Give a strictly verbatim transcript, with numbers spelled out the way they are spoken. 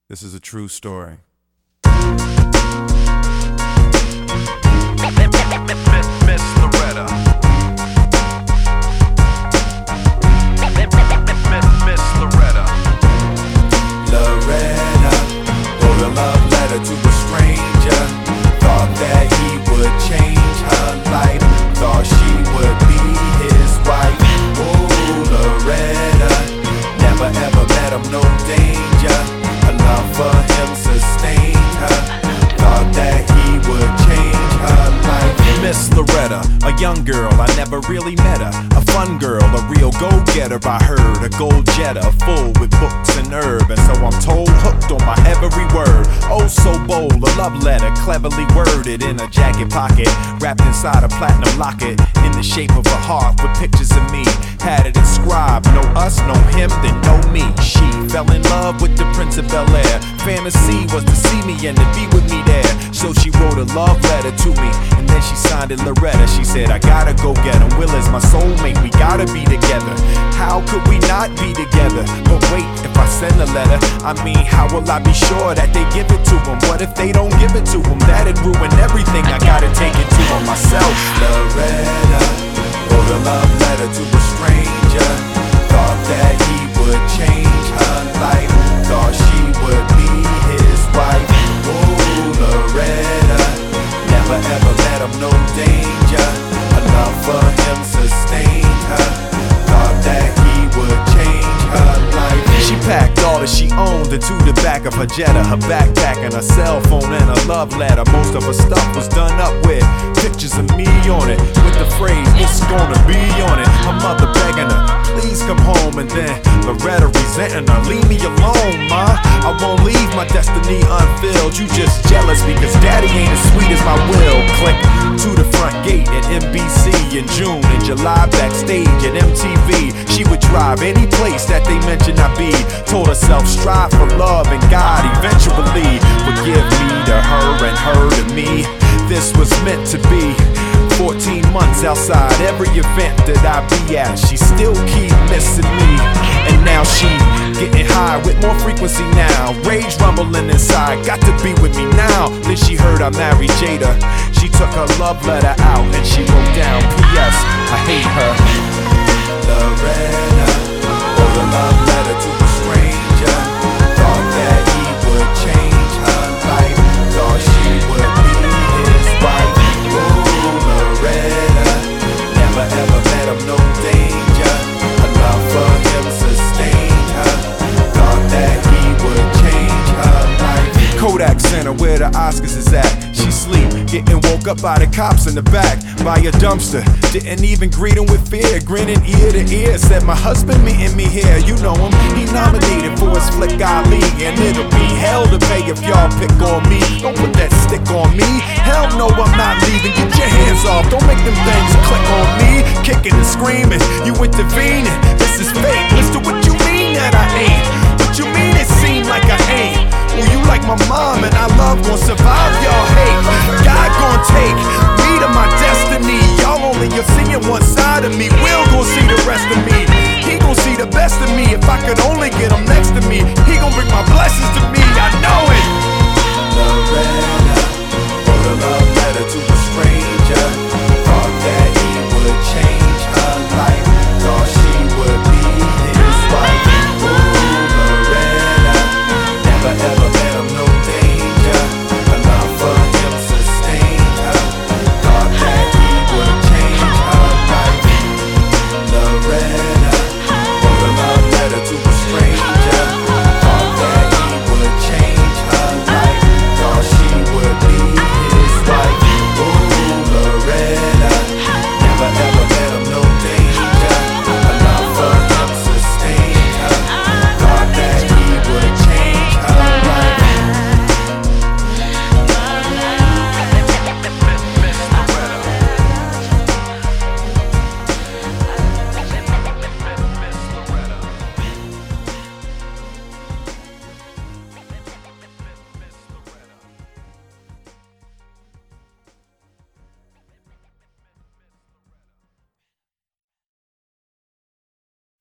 This is a true story. Miss Loretta. Miss Loretta. Loretta wrote a love letter to a stranger. Thought that he would change her life. Thought she would be his wife. Oh, Loretta, never ever met him, no danger. A love for him sustained her. Thought that he would change her life. Miss Loretta, a young girl, I never really met her. A fun girl, a real go-getter, I heard. A gold jetter, full with books and herb. And so I'm told, hooked on my every word. Oh, so bold, a love letter, cleverly worded in a jacket pocket, wrapped inside a platinum locket, in the shape of a heart with pictures of me. Had it inscribed, know us, know him, then know me. She fell in love with the Prince of Bel-Air. Fantasy was to see me and to be with me there. So she wrote a love letter to me, and then she signed it Loretta. She said, I gotta go get him. Will is my soulmate, we gotta be together. How could we not be together? But wait, if I send a letter, I mean, how will I be sure that they give it to him? What if they don't give it to him? That'd ruin everything, I gotta take it to him myself. Loretta wrote a love letter to a stranger. Thought that he would change her life. Thought she would be his wife. Oh, Loretta, never ever met him, no danger. A love for him sustained her. Thought that he would change her life. She packed all that she owned into the back of her Jetta, her backpack and her cell phone and a love letter. Most of her stuff was done up with pictures of me on it, with the phrase, it's gonna be on it. Her mother begging her, please come home, and then Loretta resenting her, leave me alone, ma. I won't leave my destiny unfilled. You just jealous because daddy ain't as sweet as my will. Click to the front gate at M B C in June. In July backstage at M T V. She would drive any place that they mentioned I be. Told herself strive for love and God eventually would give me to her and her to me. This was meant to be. Fourteen months outside every event that I be at, she still keep missing me. And now she getting high with more frequency now. Rage rumbling inside, got to be with me now. Then she heard I married Jada. She took her love letter out and she wrote down P S I hate her. Loretta wrote a love letter to a stranger. Thought that he would change her life. Thought she would be his wife. Oh, Loretta, never ever met him, no danger. A love for him sustained her. Thought that he would change her life. Kodak Center, where the Oscars is at. She sleep, getting woke up by the cops in the back, by a dumpster. Didn't even greet him with fear, grinning ear to ear. Said my husband meeting me here, you know him. He nominated for his flick Ali, and it'll be hell to pay if y'all pick on me. Don't put that stick on me. Hell no, I'm not leaving. Get your hands off. Don't make them things click on me. Kicking and screaming, you intervening. This is fake. Listen, what you mean that I ain't? What you mean it seemed like I